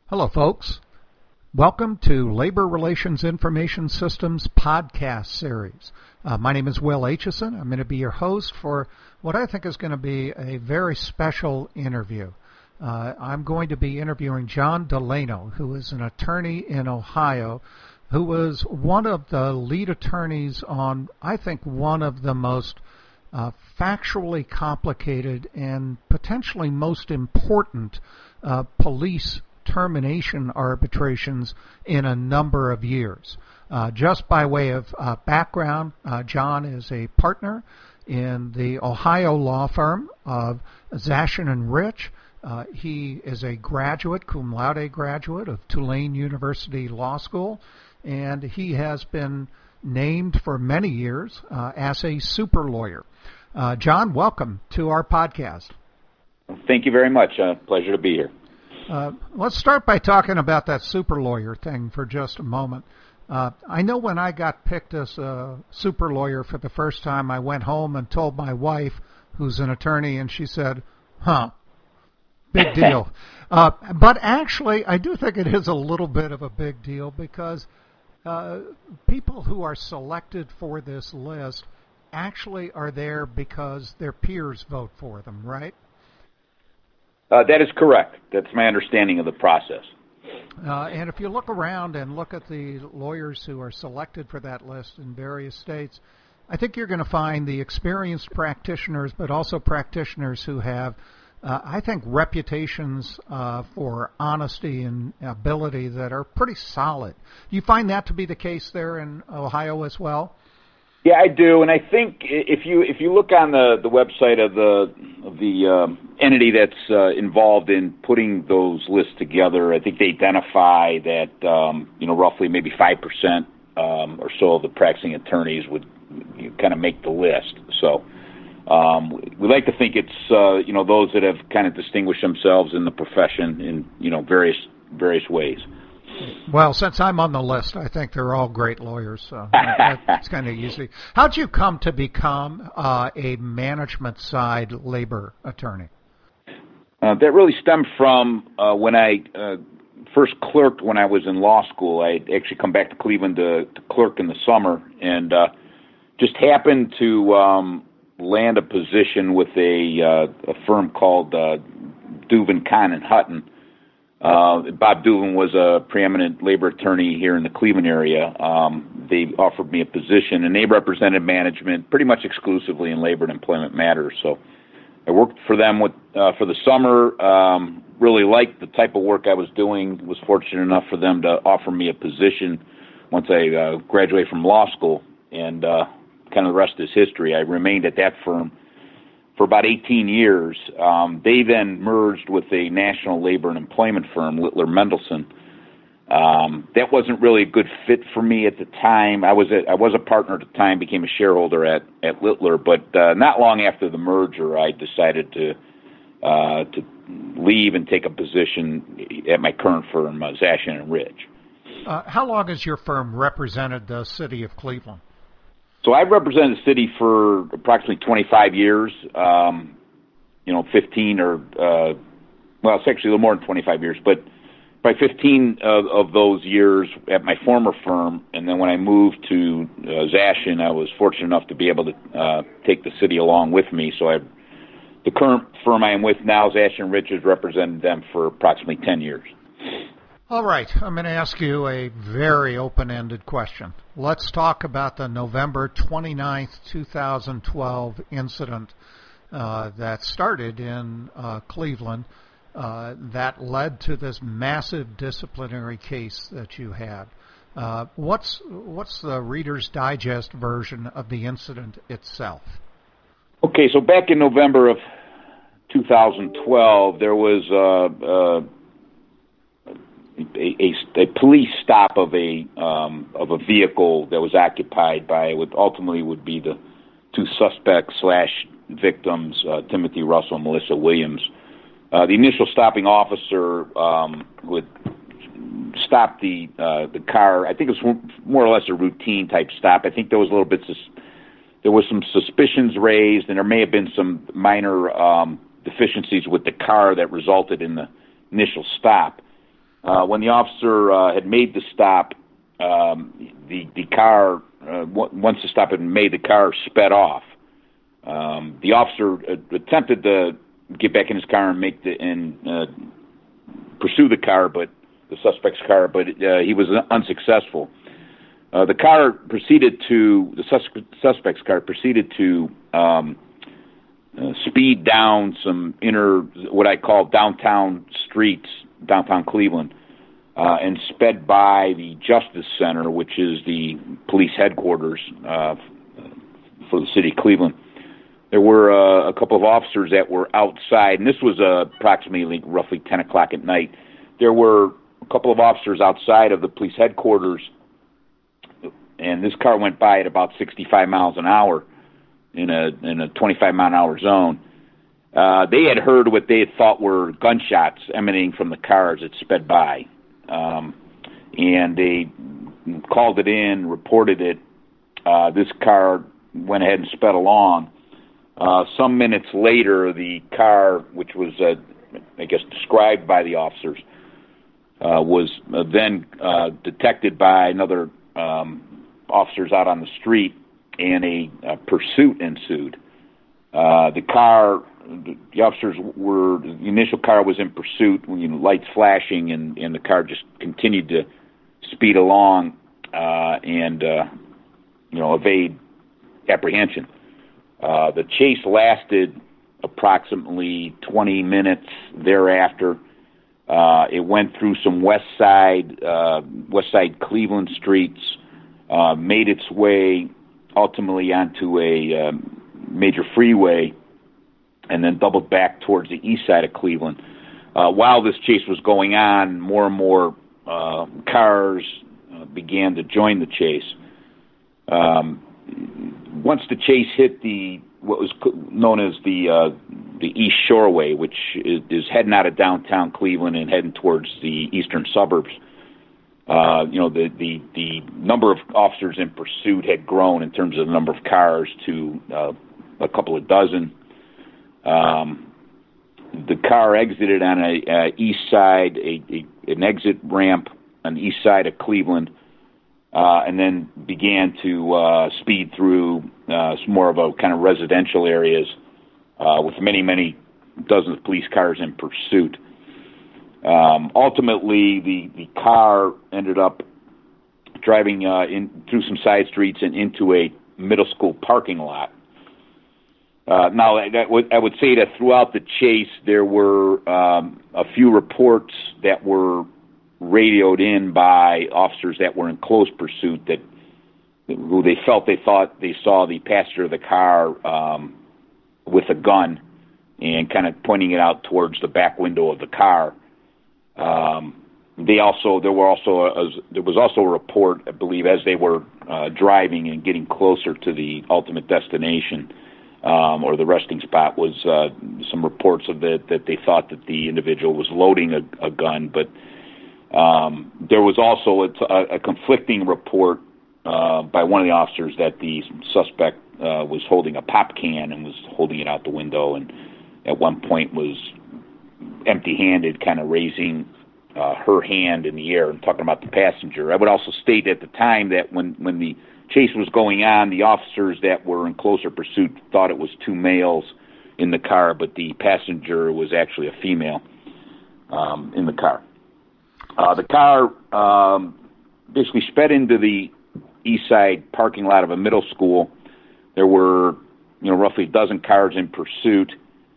Hello, folks. Welcome to Labor Relations Information Systems podcast series. My name is Will Aitchison. I'm going to be your host for what I think is going to be a very special interview. I'm going to be interviewing John Delano, who is an attorney in Ohio, who was one of the lead attorneys on, I think, one of the most factually complicated and potentially most important police termination arbitrations in a number of years. Just by way of background, John is a partner in the Ohio law firm of Zashin and Rich. He is a graduate, cum laude graduate of Tulane University Law School, and he has been named for many years as a super lawyer. John, welcome to our podcast. Thank you very much. Pleasure to be here. Let's start by talking about that super lawyer thing for just a moment. I know when I got picked as a super lawyer for the first time, I went home and told my wife, who's an attorney, and she said, big deal. But actually, I do think it is a little bit of a big deal because people who are selected for this list actually are there because their peers vote for them, right? That is correct. That's my understanding of the process. And if you look around and look at the lawyers who are selected for that list in various states, I think you're going to find the experienced practitioners, but also practitioners who have, I think, reputations for honesty and ability that are pretty solid. Do you find that to be the case there in Ohio as well? Yeah, I do, and I think if you look on the website of the entity that's involved in putting those lists together, I think they identify that roughly maybe 5% or so of the practicing attorneys would kind of make the list. So we like to think it's those that have kind of distinguished themselves in the profession in various ways. Well, since I'm on the list, I think they're all great lawyers, so it's kind of easy. How'd you come to become a management side labor attorney? That really stemmed from when I first clerked when I was in law school. I actually come back to Cleveland to clerk in the summer, and just happened to land a position with a firm called Duvin, Kahn and Hutton. Bob Duvin was a preeminent labor attorney here in the Cleveland area. They offered me a position, and they represented management pretty much exclusively in labor and employment matters. So I worked for them for the summer, really liked the type of work I was doing, was fortunate enough for them to offer me a position once I graduated from law school, and kind of the rest is history. I remained at that firm for about 18 years. They then merged with a national labor and employment firm, Littler Mendelson. That wasn't really a good fit for me at the time. I was a partner at the time, became a shareholder at Littler, but not long after the merger, I decided to leave and take a position at my current firm, Zashin and Rich. How long has your firm represented the city of Cleveland? So I've represented the city for approximately 25 years, 15 or, it's actually a little more than 25 years, but by 15 of those years at my former firm, and then when I moved to Zashin, I was fortunate enough to be able to take the city along with me. So the current firm I am with now, Zashin Rich, has represented them for approximately 10 years. All right, I'm going to ask you a very open-ended question. Let's talk about the November 29th, 2012 incident that started in Cleveland that led to this massive disciplinary case that you had. What's the Reader's Digest version of the incident itself? Okay, so back in November of 2012, there was a police stop of a vehicle that was occupied by what ultimately would be the two suspects / victims, Timothy Russell and Melissa Williams. The initial stopping officer would stop the car. I think it was more or less a routine type stop. I think there was there was some suspicions raised, and there may have been some minor deficiencies with the car that resulted in the initial stop. When the officer had made the stop, the car, once the stop had been made, the car sped off. The officer attempted to get back in his car and pursue the car, but the suspect's car, but he was unsuccessful. The suspect's car proceeded to speed down some what I call downtown streets, downtown Cleveland, and sped by the Justice Center, which is the police headquarters for the city of Cleveland. There were a couple of officers that were outside, and this was approximately roughly 10 o'clock at night. There were a couple of officers outside of the police headquarters, and this car went by at about 65 miles an hour in a 25-mile-an-hour zone. They had heard what they had thought were gunshots emanating from the car as it sped by, and they called it in, reported it. This car went ahead and sped along. Some minutes later, the car, which was, described by the officers, was then detected by another officers out on the street, and a pursuit ensued. The initial car was in pursuit, lights flashing, and the car just continued to speed along and evade apprehension. The chase lasted approximately 20 minutes thereafter. It went through some West Side Cleveland streets, made its way ultimately onto a major freeway, and then doubled back towards the east side of Cleveland. While this chase was going on, more and more cars began to join the chase. Once the chase hit what was known as the East Shoreway, which is heading out of downtown Cleveland and heading towards the eastern suburbs, the number of officers in pursuit had grown in terms of the number of cars to a couple of dozen. The car exited on a east side, an exit ramp on the east side of Cleveland, and then began to speed through some more of a kind of residential areas with many, many dozens of police cars in pursuit. Ultimately, the car ended up driving through some side streets and into a middle school parking lot. Now, I would say that throughout the chase, there were a few reports that were radioed in by officers that were in close pursuit who they thought they saw the passenger of the car with a gun and kind of pointing it out towards the back window of the car. There was also a report, I believe, as they were driving and getting closer to the ultimate destination or the resting spot, was some reports of that they thought that the individual was loading a gun, but there was also a conflicting report by one of the officers that the suspect was holding a pop can and was holding it out the window, and at one point was empty-handed, kind of raising her hand in the air and talking about the passenger. I would also state at the time that when the chase was going on, the officers that were in closer pursuit thought it was two males in the car, but the passenger was actually a female in the car. The car basically sped into the east side parking lot of a middle school. There were, roughly a dozen cars in pursuit.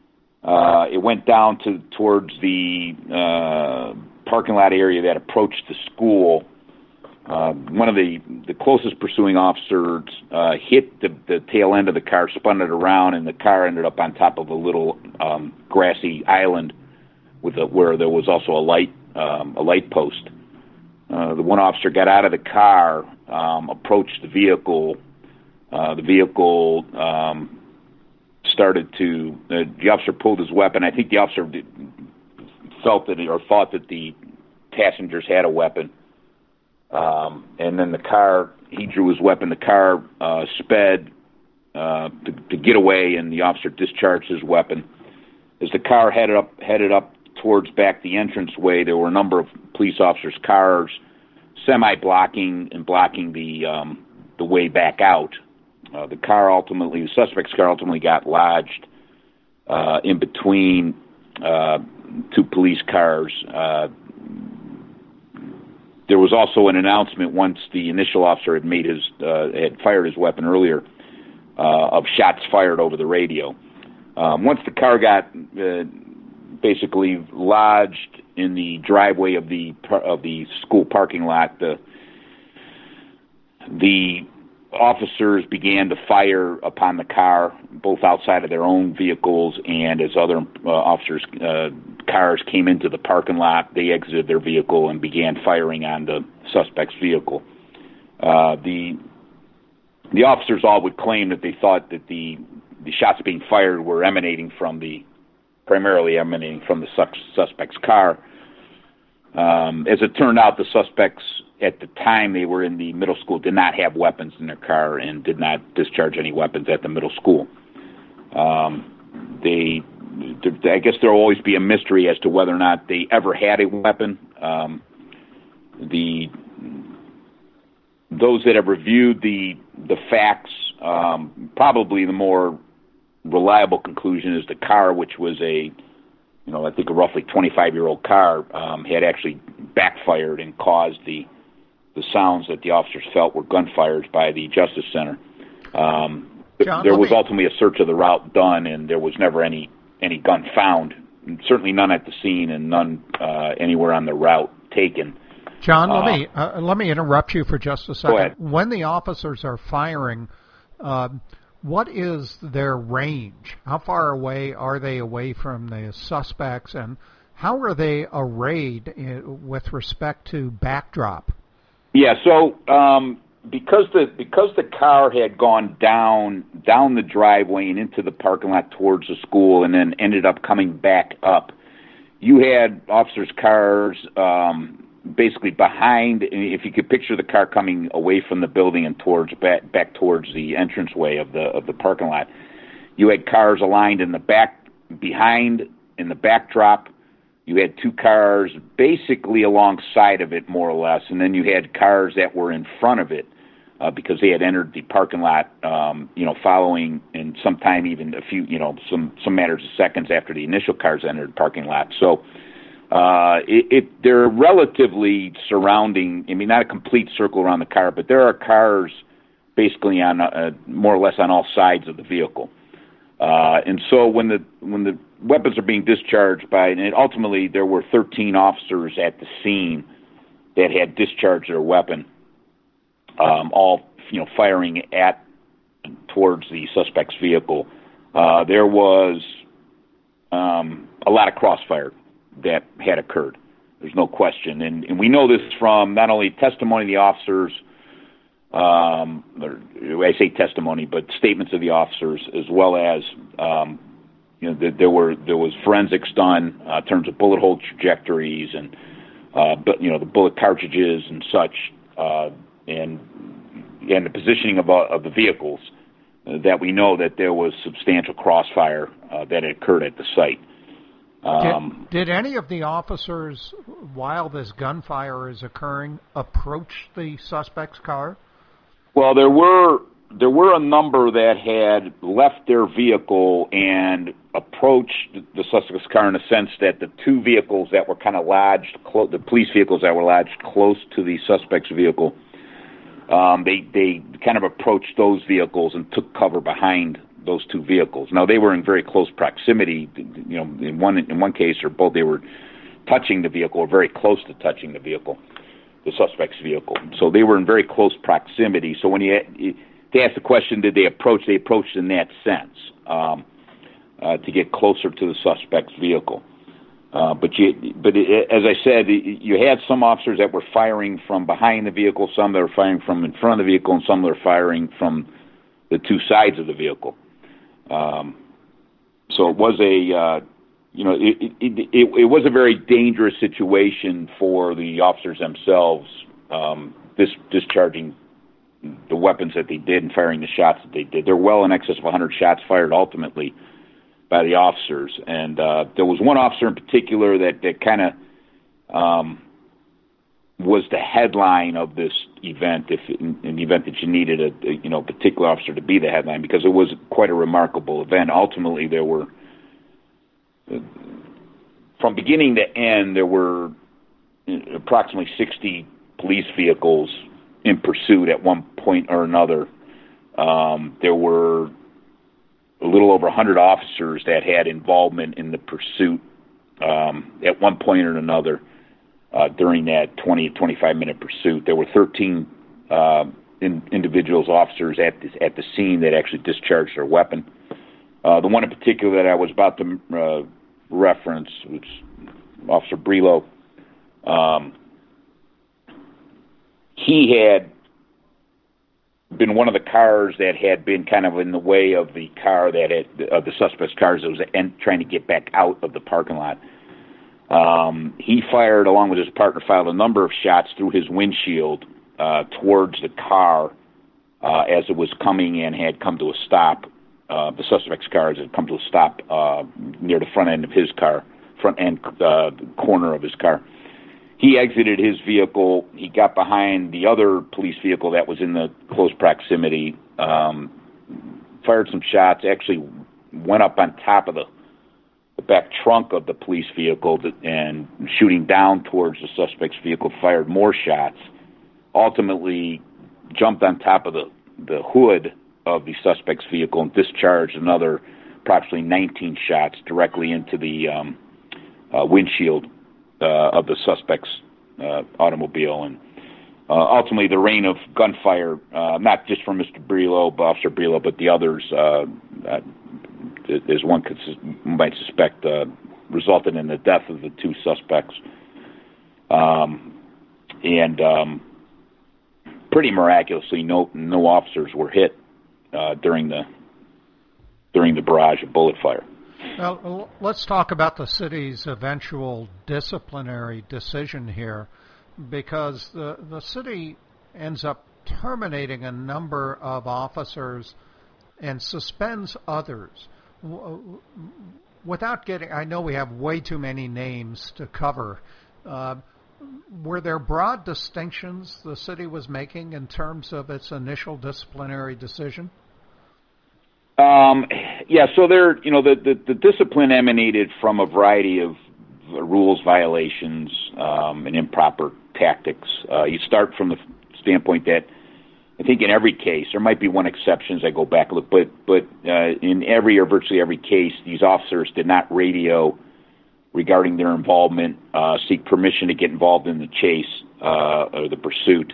It went down towards the parking lot area that approached the school. One of the closest pursuing officers hit the tail end of the car, spun it around, and the car ended up on top of a little grassy island where there was also a light post. The one officer got out of the car, approached the vehicle. The vehicle started to. The officer pulled his weapon. I think the officer thought that the passengers had a weapon. And then he drew his weapon. The car sped to get away, and the officer discharged his weapon. As the car headed up towards back the entranceway, there were a number of police officers' cars semi-blocking and blocking the way back out. The suspect's car ultimately got lodged in between two police cars. There was also an announcement once the initial officer had fired his weapon earlier of shots fired over the radio. Once the car got basically lodged in the driveway of the school parking lot, the officers began to fire upon the car, both outside of their own vehicles and as other officers' cars came into the parking lot. They exited their vehicle and began firing on the suspect's vehicle. The officers all would claim that they thought that the shots being fired were primarily emanating from the suspect's car. As it turned out, the suspects, at the time they were in the middle school, did not have weapons in their car and did not discharge any weapons at the middle school. I guess there will always be a mystery as to whether or not they ever had a weapon. Those that have reviewed the facts, probably the more reliable conclusion is the car, which was I think a roughly 25-year-old car, had actually backfired and caused the sounds that the officers felt were gunfires by the Justice Center. John, there was ultimately a search of the route done, and there was never any gun found. Certainly none at the scene, and none anywhere on the route taken. John, let me interrupt you for just a second. Go ahead. When the officers are firing, what is their range? How far away are they away from the suspects, and how are they arrayed with respect to backdrop? Yeah, so because the car had gone down the driveway and into the parking lot towards the school, and then ended up coming back up, you had officers' cars basically behind. If you could picture the car coming away from the building and back towards the entranceway of the parking lot, you had cars aligned in the back behind in the backdrop. You had two cars basically alongside of it, more or less, and then you had cars that were in front of it because they had entered the parking lot, following, and sometime even a few, some matters of seconds after the initial cars entered the parking lot. So they're relatively surrounding. I mean, not a complete circle around the car, but there are cars basically on more or less on all sides of the vehicle. And so when the weapons are being discharged and ultimately there were 13 officers at the scene that had discharged their weapon, all firing towards the suspect's vehicle. There was a lot of crossfire that had occurred. There's no question, and we know this from not only testimony of the officers. I say testimony, but statements of the officers, as well as there was forensics done in terms of bullet hole trajectories and the bullet cartridges and such, and the positioning of the vehicles, that we know that there was substantial crossfire that had occurred at the site. Did any of the officers, while this gunfire is occurring, approach the suspect's car? Well, there were a number that had left their vehicle and approached the suspect's car in the sense that the two vehicles that were kind of lodged, the police vehicles that were lodged close to the suspect's vehicle, they kind of approached those vehicles and took cover behind those two vehicles. Now, they were in very close proximity. In one case or both, they were touching the vehicle, or very close to touching the vehicle, the suspect's vehicle. So they were in very close proximity. So when to ask the question, did they approach? They approached in that sense to get closer to the suspect's vehicle. But as I said, you had some officers that were firing from behind the vehicle, some that were firing from in front of the vehicle, and some that were firing from the two sides of the vehicle. So it was it was a very dangerous situation for the officers themselves, discharging the weapons that they did and firing the shots that they did. There were well in excess of 100 shots fired ultimately by the officers. And there was one officer in particular that kind of was the headline of this event, if in the event that you needed a particular officer to be the headline, because it was quite a remarkable event. Ultimately, there were, from beginning to end, there were approximately 60 police vehicles in pursuit at one point or another. There were a little over 100 officers that had involvement in the pursuit at one point or another during that 20, 25-minute pursuit. There were 13 individuals, officers at the scene that actually discharged their weapon. The one in particular that I was about to reference was Officer Brelo. He had been one of the cars that had been kind of in the way of the car of the suspect's cars that was trying to get back out of the parking lot. He fired, along with his partner, fired a number of shots through his windshield towards the car as it was coming and had come to a stop. The suspect's car had come to a stop near the front end of his car, corner of his car. He exited his vehicle. He got behind the other police vehicle that was in the close proximity, fired some shots, actually went up on top of the back trunk of the police vehicle and shooting down towards the suspect's vehicle, fired more shots, ultimately jumped on top of the hood of the suspect's vehicle and discharged another approximately 19 shots directly into the windshield of the suspect's automobile. And ultimately the rain of gunfire, not just from Mr. Brelo, Officer Brelo, but the others, as one might suspect, resulted in the death of the two suspects. And pretty miraculously, no officers were hit during the barrage of bullet fire. Well, let's talk about the city's eventual disciplinary decision here, because the city ends up terminating a number of officers and suspends others. Without getting, I know we have way too many names to cover. Were there broad distinctions the city was making in terms of its initial disciplinary decision? Yeah, so the discipline emanated from a variety of rules violations and improper tactics. You start from the standpoint that I think in every case, there might be one exception as I go back a look, but in every or virtually every case, these officers did not radio regarding their involvement, seek permission to get involved in the chase or the pursuit.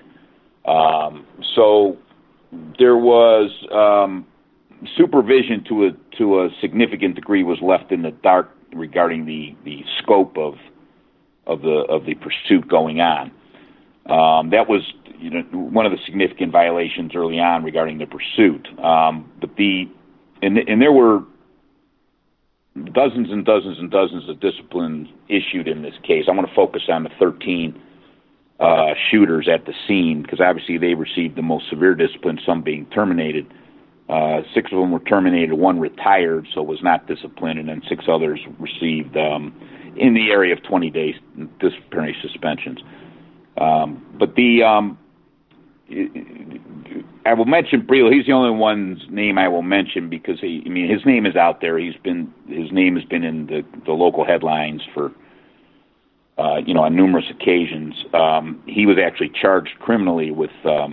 So there was supervision to a significant degree was left in the dark regarding the scope of the pursuit going on. That was one of the significant violations early on regarding the pursuit. But there were dozens and dozens and dozens of disciplines issued in this case. I want to focus on the 13 shooters at the scene, because obviously they received the most severe discipline, some being terminated. 6 of them were terminated, 1 retired, so was not disciplined, and then 6 others received in the area of 20 days disciplinary suspensions. But I will mention Brelo. He's the only one's name I will mention because his name is out there. His name has been in the local headlines for on numerous occasions. He was actually charged criminally with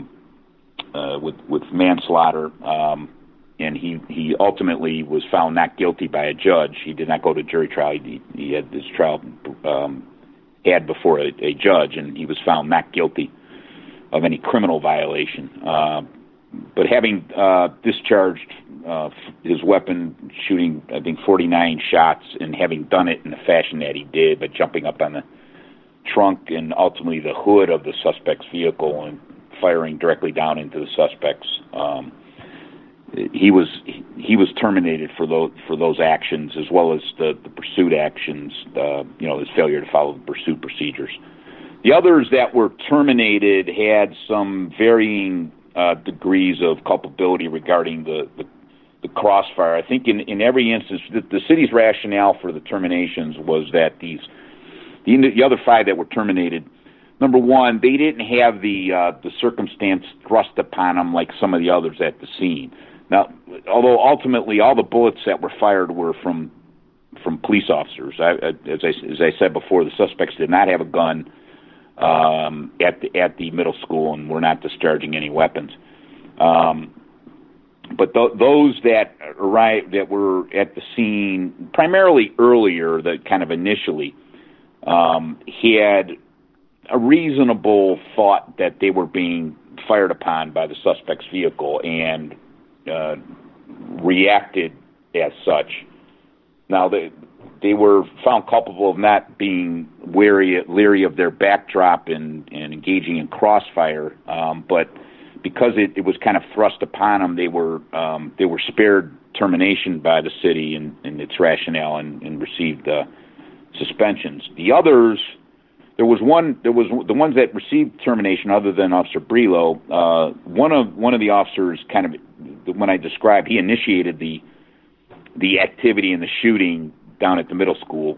manslaughter, and he ultimately was found not guilty by a judge. He did not go to jury trial. He had his trial had before a judge, and he was found not guilty of any criminal violation. But having discharged his weapon, shooting, I think, 49 shots, and having done it in the fashion that he did, by jumping up on the trunk and ultimately the hood of the suspect's vehicle and firing directly down into the suspects, he was terminated for those actions, as well as the pursuit actions. His failure to follow the pursuit procedures. The others that were terminated had some varying degrees of culpability regarding the crossfire. I think in every instance, the city's rationale for the terminations was that the other 5 that were terminated, number one, they didn't have the circumstance thrust upon them like some of the others at the scene. Now, although ultimately all the bullets that were fired were from police officers, as I said before, the suspects did not have a gun at the middle school and were not discharging any weapons. But those that arrived, that were at the scene primarily earlier, that kind of initially, had a reasonable thought that they were being fired upon by the suspect's vehicle and reacted as such. Now, they were found culpable of not being leery of their backdrop and engaging in crossfire, but because it was kind of thrust upon them, they were spared termination by the city and its rationale and received suspensions. The others, there was the ones that received termination other than Officer Brelo. One of the officers, kind of when I described, he initiated the activity and the shooting down at the middle school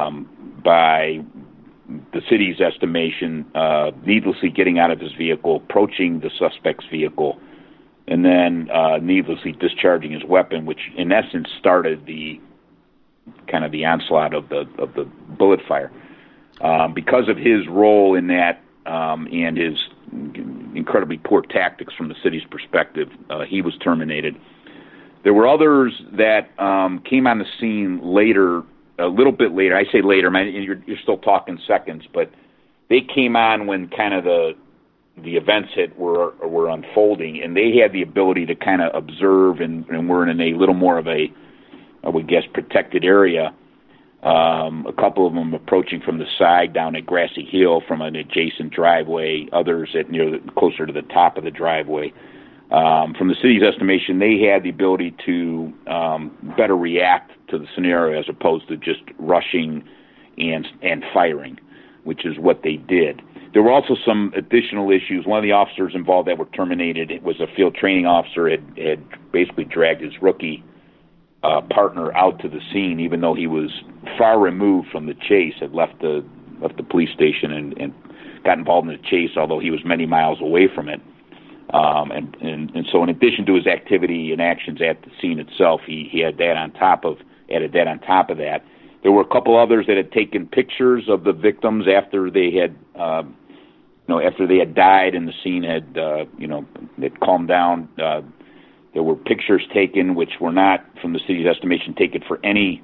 by the city's estimation, needlessly getting out of his vehicle, approaching the suspect's vehicle, and then needlessly discharging his weapon, which in essence started the onslaught of the bullet fire. Because of his role in that and his incredibly poor tactics from the city's perspective, he was terminated. There were others that came on the scene later, a little bit later. I say later, man, you're still talking seconds, but they came on when kind of the events were unfolding, and they had the ability to kind of observe and were in a little more of a, I would guess, protected area. A couple of them approaching from the side down a grassy hill from an adjacent driveway, others closer to the top of the driveway. From the city's estimation, they had the ability to better react to the scenario as opposed to just rushing and firing, which is what they did. There were also some additional issues. One of the officers involved that were terminated, it was a field training officer, had basically dragged his rookie partner out to the scene, even though he was far removed from the chase, had left the police station and got involved in the chase, although he was many miles away from it. And so in addition to his activity and actions at the scene itself, he had that on top of that. There were a couple others that had taken pictures of the victims after they had died and the scene had calmed down. There were pictures taken which were not, from the city's estimation, taken for any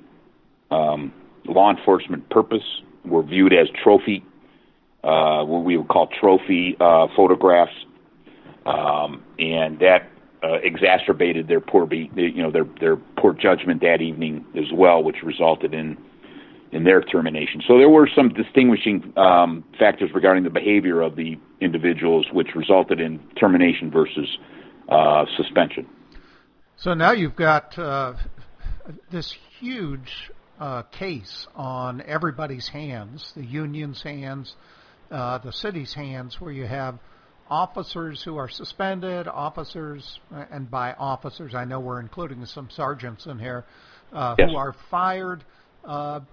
law enforcement purpose, were viewed as trophy, what we would call trophy photographs. And that exacerbated their poor judgment that evening as well, which resulted in their termination. So there were some distinguishing factors regarding the behavior of the individuals, which resulted in termination versus suspension. So now you've got this huge case on everybody's hands, the union's hands, the city's hands, where you have officers who are suspended, officers, and by officers I know we're including some sergeants in here, Yes. who are fired. How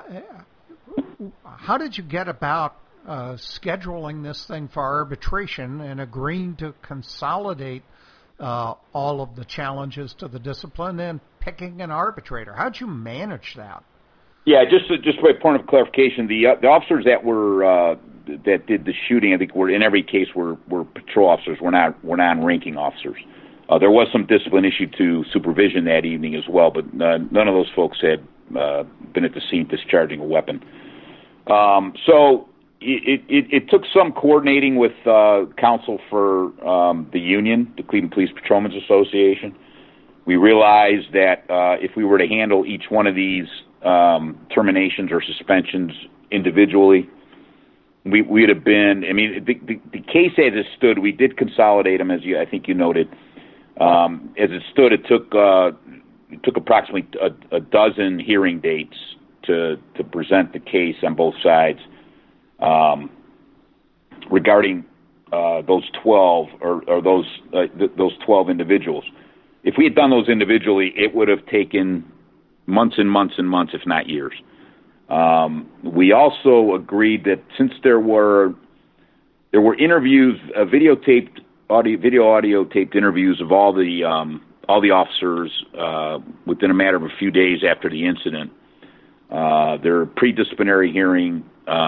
did you get about scheduling this thing for arbitration and agreeing to consolidate all of the challenges to the discipline and picking an arbitrator? How'd you manage that? Yeah, just by point of clarification, the officers that were that did the shooting, I think, were in every case were patrol officers. Were non-ranking officers. There was some discipline issued to supervision that evening as well, but none of those folks had been at the scene discharging a weapon. So it took some coordinating with counsel for the union, the Cleveland Police Patrolmen's Association. We realized that if we were to handle each one of these terminations or suspensions individually, we would have been. I mean, the case as it stood, we did consolidate them, as I think you noted. As it stood, it took approximately a dozen hearing dates to present the case on both sides regarding those 12 or those 12 individuals. if we had done those individually, it would have taken months and months and months, if not years. We also agreed that since there were interviews, video audio taped interviews of all the officers within a matter of a few days after the incident. Their pre-disciplinary hearing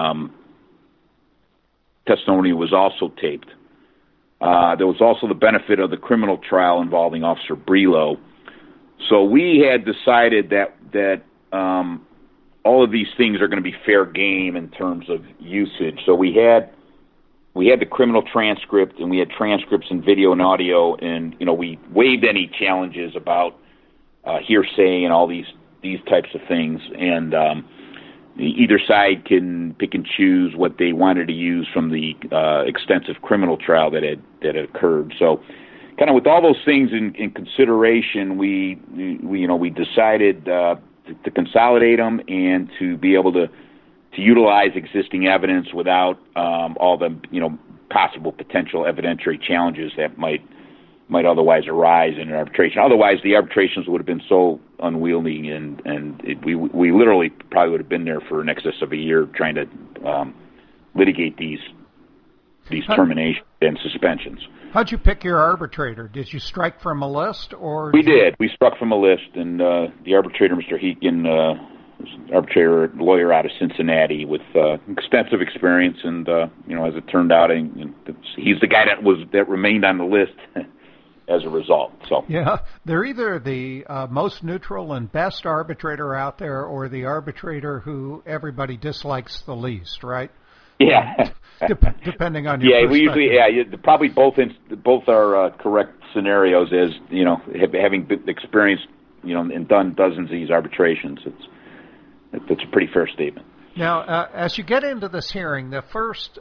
testimony was also taped. There was also the benefit of the criminal trial involving Officer Brelo. So we had decided that all of these things are going to be fair game in terms of usage. So we had the criminal transcript, and we had transcripts and video and audio, and we waived any challenges about hearsay and all these types of things. And either side can pick and choose what they wanted to use from the extensive criminal trial that had occurred. So, kind of with all those things in consideration, we decided to consolidate them and to be able to utilize existing evidence without all the possible potential evidentiary challenges that might otherwise arise in an arbitration. Otherwise, the arbitrations would have been so unwieldy, and we literally probably would have been there for in excess of a year trying to litigate these terminations and suspensions. How'd you pick your arbitrator? Did you strike from a list, or we did? We struck from a list, and the arbitrator, Mr. Heekin, was an arbitrator lawyer out of Cincinnati with extensive experience, and as it turned out, he's the guy that remained on the list as a result. So yeah, they're either the most neutral and best arbitrator out there, or the arbitrator who everybody dislikes the least, right? Yeah. Depending on your perspective. We usually probably both are correct scenarios, as having experienced and done dozens of these arbitrations. That's a pretty fair statement. Now, as you get into this hearing, the first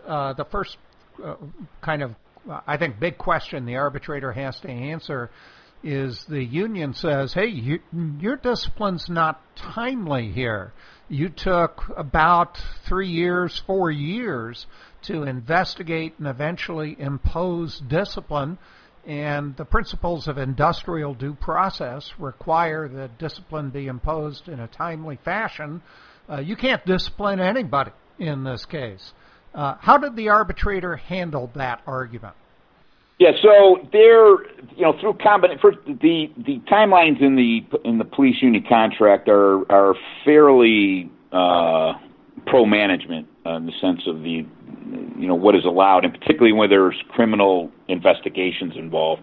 kind of I think big question the arbitrator has to answer is the union says, hey, your discipline's not timely here. You took about 4 years to investigate and eventually impose discipline, and the principles of industrial due process require that discipline be imposed in a timely fashion. You can't discipline anybody in this case. How did the arbitrator handle that argument? Yeah, so there, through the timelines in the police union contract are fairly pro-management in the sense of the what is allowed, and particularly when there's criminal investigations involved.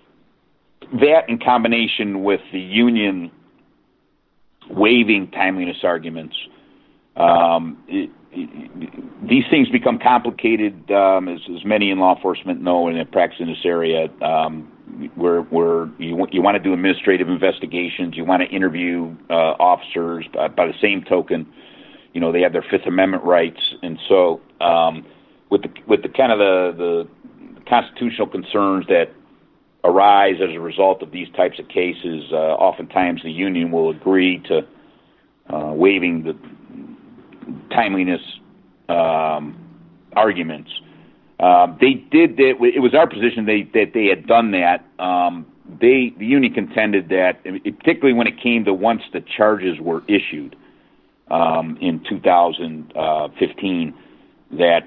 That, in combination with the union waiving timeliness arguments, these things become complicated, as many in law enforcement know and that practice in this area, where you want to do administrative investigations, you want to interview officers. By the same token, they have their Fifth Amendment rights, and so with the kind of the constitutional concerns that arise as a result of these types of cases, oftentimes the union will agree to waiving the timeliness arguments. They did that. It was our position that they had done that. The union contended that, particularly when it came to once the charges were issued in 2015, that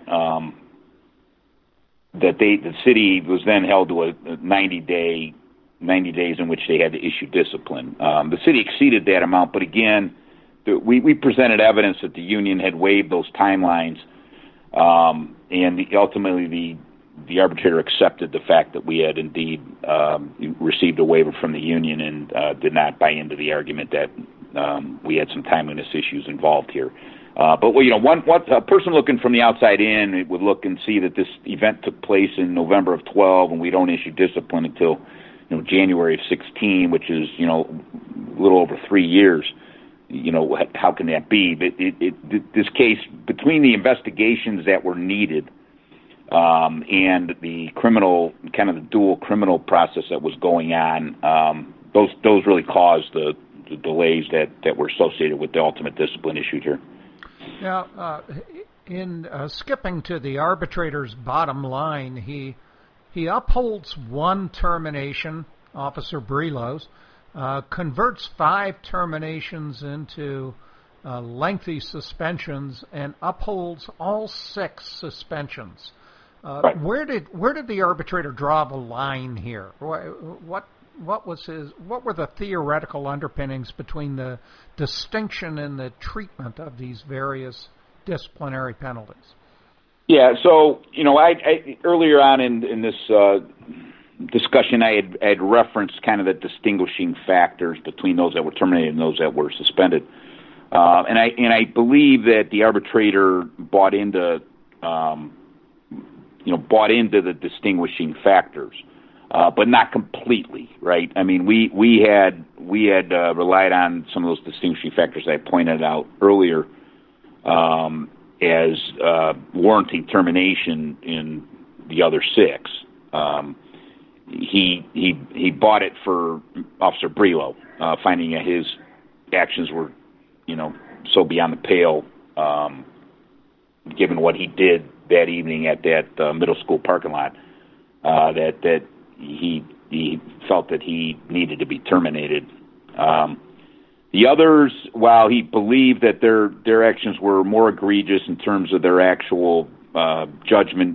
the city was then held to a 90 days in which they had to issue discipline. The city exceeded that amount, but again, we presented evidence that the union had waived those timelines, and ultimately the arbitrator accepted the fact that we had indeed received a waiver from the union and did not buy into the argument that we had some timeliness issues involved here. But a person looking from the outside in would look and see that this event took place in November of 12, and we don't issue discipline until January of 16, which is a little over 3 years. How can that be? But this case, between the investigations that were needed and the criminal, kind of the dual criminal process that was going on, those really caused the delays that were associated with the ultimate discipline issued here. Now, in skipping to the arbitrator's bottom line, he upholds one termination Officer Brelos, converts 5 terminations into lengthy suspensions and upholds all 6 suspensions. Right. Where did the arbitrator draw the line here? What were the theoretical underpinnings between the distinction in the treatment of these various disciplinary penalties? Yeah, so I earlier on in this discussion, I had referenced kind of the distinguishing factors between those that were terminated and those that were suspended, and I believe that the arbitrator bought into the distinguishing factors, but not completely, right? I mean, we had relied on some of those distinguishing factors I pointed out earlier as warranting termination in the other 6. He bought it for Officer Brelo, finding that his actions were, so beyond the pale, given what he did that evening at that middle school parking lot, that he felt that he needed to be terminated. The others, while he believed that their actions were more egregious in terms of their actual judgment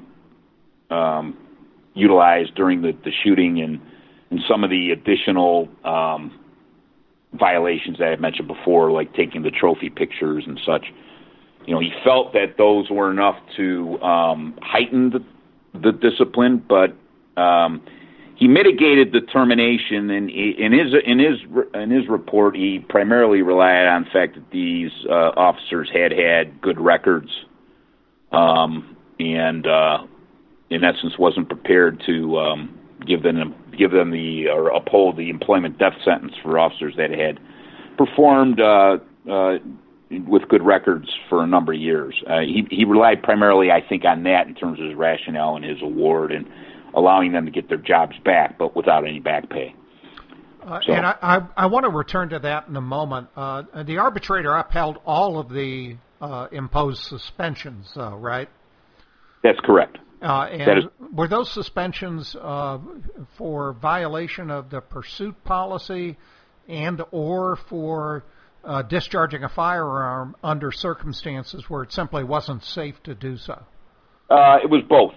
utilized during the shooting and some of the additional violations that I mentioned before, like taking the trophy pictures and such, he felt that those were enough to heighten the discipline, but he mitigated the termination, and in his report, he primarily relied on the fact that these officers had good records, and in essence wasn't prepared to give them or uphold the employment death sentence for officers that had performed with good records for a number of years. He relied primarily, I think, on that in terms of his rationale and his award and allowing them to get their jobs back, but without any back pay. And I want to return to that in a moment. The arbitrator upheld all of the imposed suspensions, right? That's correct. Were those suspensions for violation of the pursuit policy and or for discharging a firearm under circumstances where it simply wasn't safe to do so? It was both.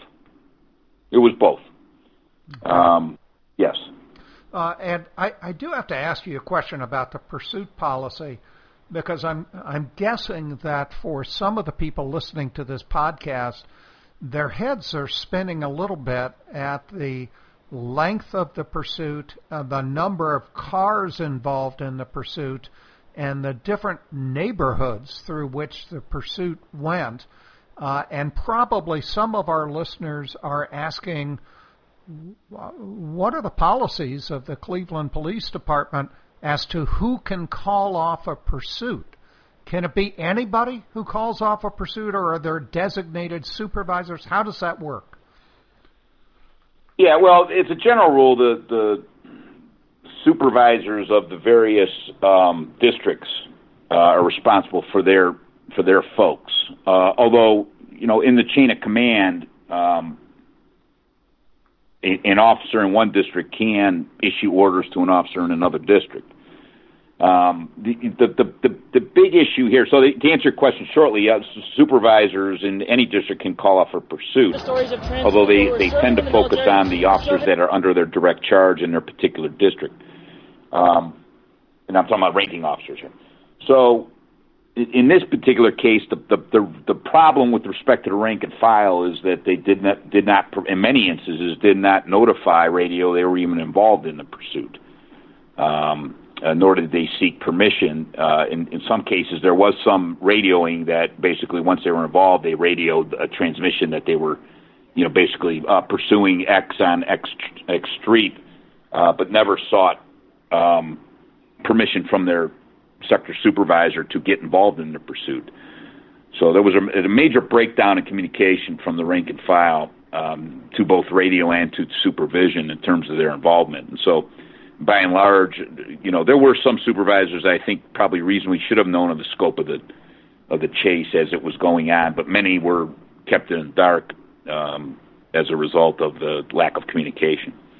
Yes. And I do have to ask you a question about the pursuit policy, because I'm guessing that for some of the people listening to this podcast, their heads are spinning a little bit at the length of the pursuit, the number of cars involved in the pursuit, and the different neighborhoods through which the pursuit went. And probably some of our listeners are asking, what are the policies of the Cleveland Police Department as to who can call off a pursuit? Can it be anybody who calls off a pursuit, or are there designated supervisors? How does that work? Yeah, well, it's a general rule. The supervisors of the various districts are responsible for their folks. Although, in the chain of command, an officer in one district can issue orders to an officer in another district. The big issue here, so to answer your question shortly, supervisors in any district can call off a pursuit, although they tend to focus on the officers that are under their direct charge in their particular district. And I'm talking about ranking officers here. So in this particular case, the problem with respect to the rank and file is that they did not, in many instances, did not notify radio they were even involved in the pursuit. Nor did they seek permission. In some cases, there was some radioing that basically once they were involved, they radioed a transmission that they were, basically pursuing X on X street, but never sought permission from their sector supervisor to get involved in the pursuit. So there was a major breakdown in communication from the rank and file to both radio and to supervision in terms of their involvement. And so, by and large, there were some supervisors I think probably reasonably should have known of the scope of the chase as it was going on, but many were kept in the dark as a result of the lack of communication.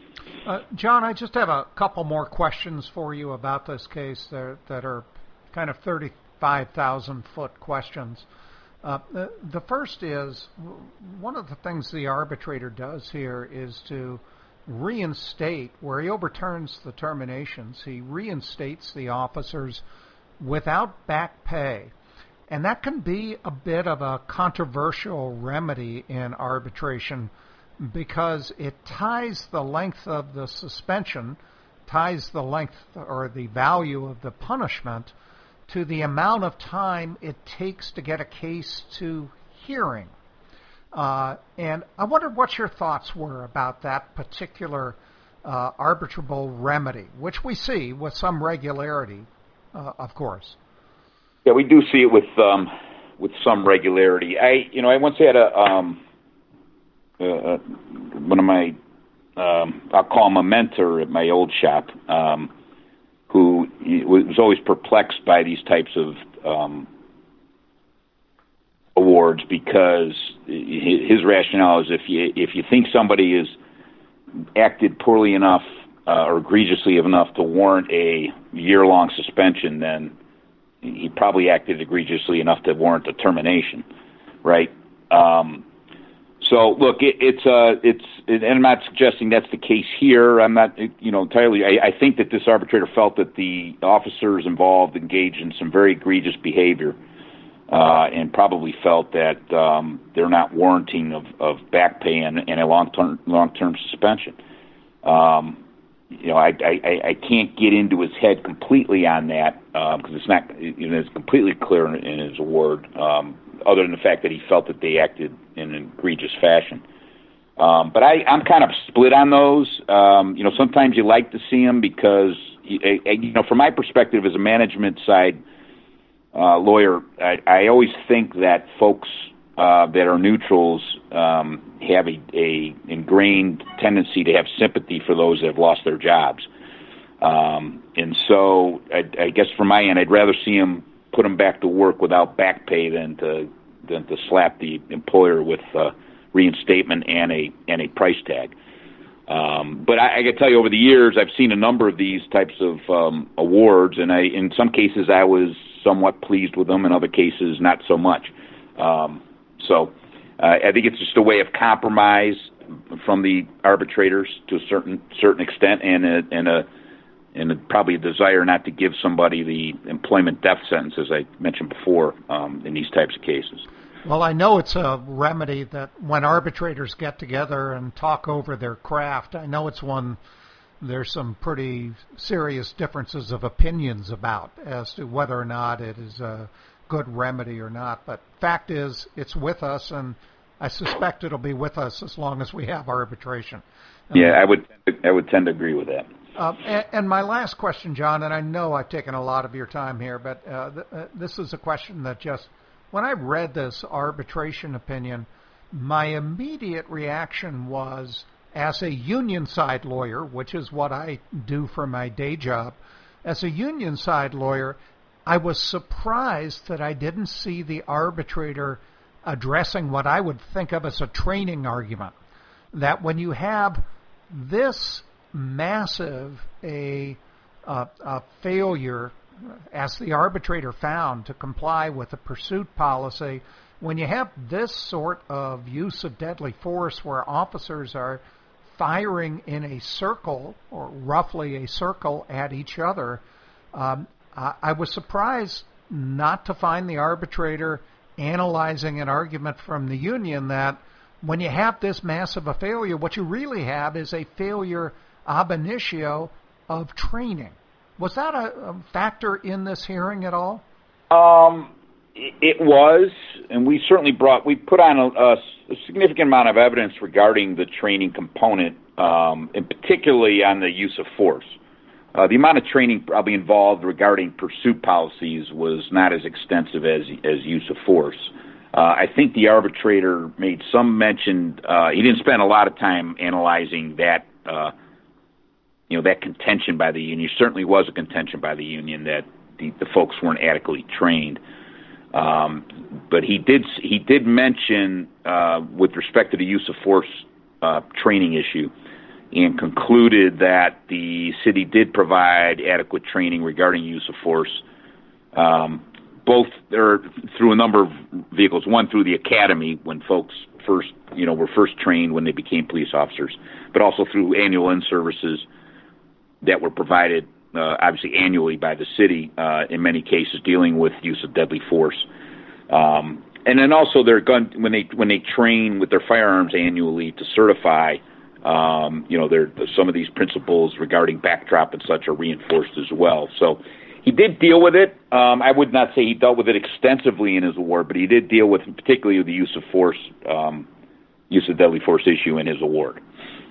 John, I just have a couple more questions for you about this case that are kind of 35,000-foot questions. The first is, one of the things the arbitrator does here is to reinstate, where he overturns the terminations, he reinstates the officers without back pay. And that can be a bit of a controversial remedy in arbitration because it ties the length of the suspension, ties the length or the value of the punishment to the amount of time it takes to get a case to hearing. And I wondered what your thoughts were about that particular arbitrable remedy, which we see with some regularity, of course. Yeah, we do see it with some regularity. I once had one of my I'll call him a mentor at my old shop, who was always perplexed by these types of awards because his rationale is if you think somebody has acted poorly enough or egregiously enough to warrant a year-long suspension, then he probably acted egregiously enough to warrant a termination, right? So look, and I'm not suggesting that's the case here. I'm not, entirely. I think that this arbitrator felt that the officers involved engaged in some very egregious behavior, and probably felt that they're not warranting of back pay and a long-term suspension. I can't get into his head completely on that because it's not, it's completely clear in his award, other than the fact that he felt that they acted in an egregious fashion. But I'm kind of split on those. Sometimes you like to see them because, from my perspective as a management side lawyer, I always think that folks that are neutrals have a ingrained tendency to have sympathy for those that have lost their jobs. And so I guess from my end, I'd rather see them put them back to work without back pay than to slap the employer with reinstatement and a price tag. But I can tell you, over the years, I've seen a number of these types of awards, and in some cases I was somewhat pleased with them, in other cases not so much. So I think it's just a way of compromise from the arbitrators to a certain extent, and probably a desire not to give somebody the employment death sentence, as I mentioned before, in these types of cases. Well, I know it's a remedy that when arbitrators get together and talk over their craft, I know it's one there's some pretty serious differences of opinions about as to whether or not it is a good remedy or not. But fact is, it's with us, and I suspect it'll be with us as long as we have arbitration. Yeah, I would tend to agree with that. And my last question, John, and I know I've taken a lot of your time here, but this is a question that just, when I read this arbitration opinion, my immediate reaction was, as a union side lawyer, which is what I do for my day job, as a union side lawyer, I was surprised that I didn't see the arbitrator addressing what I would think of as a training argument. That when you have this massive a failure, as the arbitrator found, to comply with the pursuit policy, when you have this sort of use of deadly force where officers are firing in a circle, or roughly a circle, at each other, I was surprised not to find the arbitrator analyzing an argument from the union that when you have this massive a failure, what you really have is a failure ab initio of training. Was that a factor in this hearing at all? It was, and we put on a significant amount of evidence regarding the training component, and particularly on the use of force. The amount of training probably involved regarding pursuit policies was not as extensive as use of force. I think the arbitrator made some mention. He didn't spend a lot of time analyzing that, that contention by the union. Certainly was a contention by the union that the folks weren't adequately trained. But he did mention, with respect to the use of force training issue, and concluded that the city did provide adequate training regarding use of force, both there through a number of vehicles. One through the academy when folks were first trained when they became police officers, but also through annual in-services that were provided obviously annually by the city, in many cases dealing with use of deadly force. And then also when they train with their firearms annually to certify, some of these principles regarding backdrop and such are reinforced as well. So he did deal with it. I would not say he dealt with it extensively in his award, but he did deal with particularly the use of force, use of deadly force issue in his award.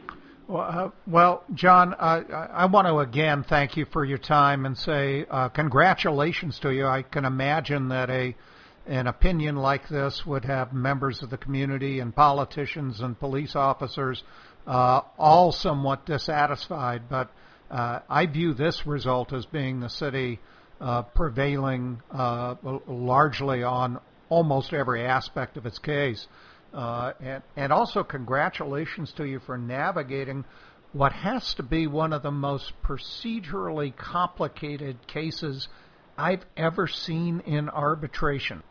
Well, John, I want to again thank you for your time and say congratulations to you. I can imagine that an opinion like this would have members of the community and politicians and police officers all somewhat dissatisfied, but I view this result as being the city prevailing largely on almost every aspect of its case. And also congratulations to you for navigating what has to be one of the most procedurally complicated cases I've ever seen in arbitration.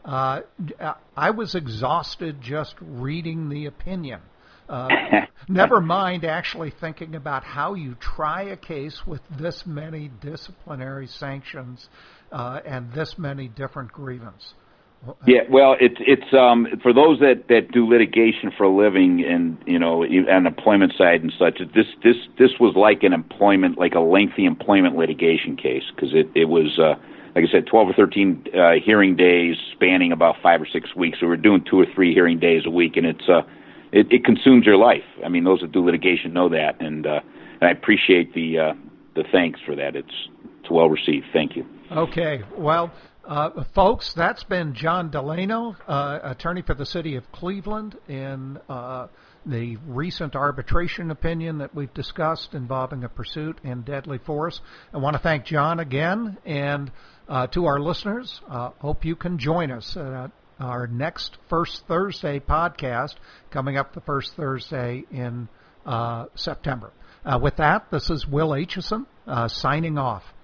I was exhausted just reading the opinion. Never mind actually thinking about how you try a case with this many disciplinary sanctions and this many different grievances. Yeah, well, it's for those that do litigation for a living and on employment side and such. This was like a lengthy employment litigation case because it was like I said, 12 or 13 hearing days spanning about 5 or 6 weeks. So we're doing 2 or 3 hearing days a week, and it consumes your life. I mean, those that do litigation know that, and I appreciate the thanks for that. It's well received. Thank you. Okay, well. Folks, that's been John Delano, attorney for the city of Cleveland, in the recent arbitration opinion that we've discussed involving a pursuit in deadly force. I want to thank John again, and to our listeners, hope you can join us at our next First Thursday podcast coming up the first Thursday in September. With that, this is Will Aitchison signing off.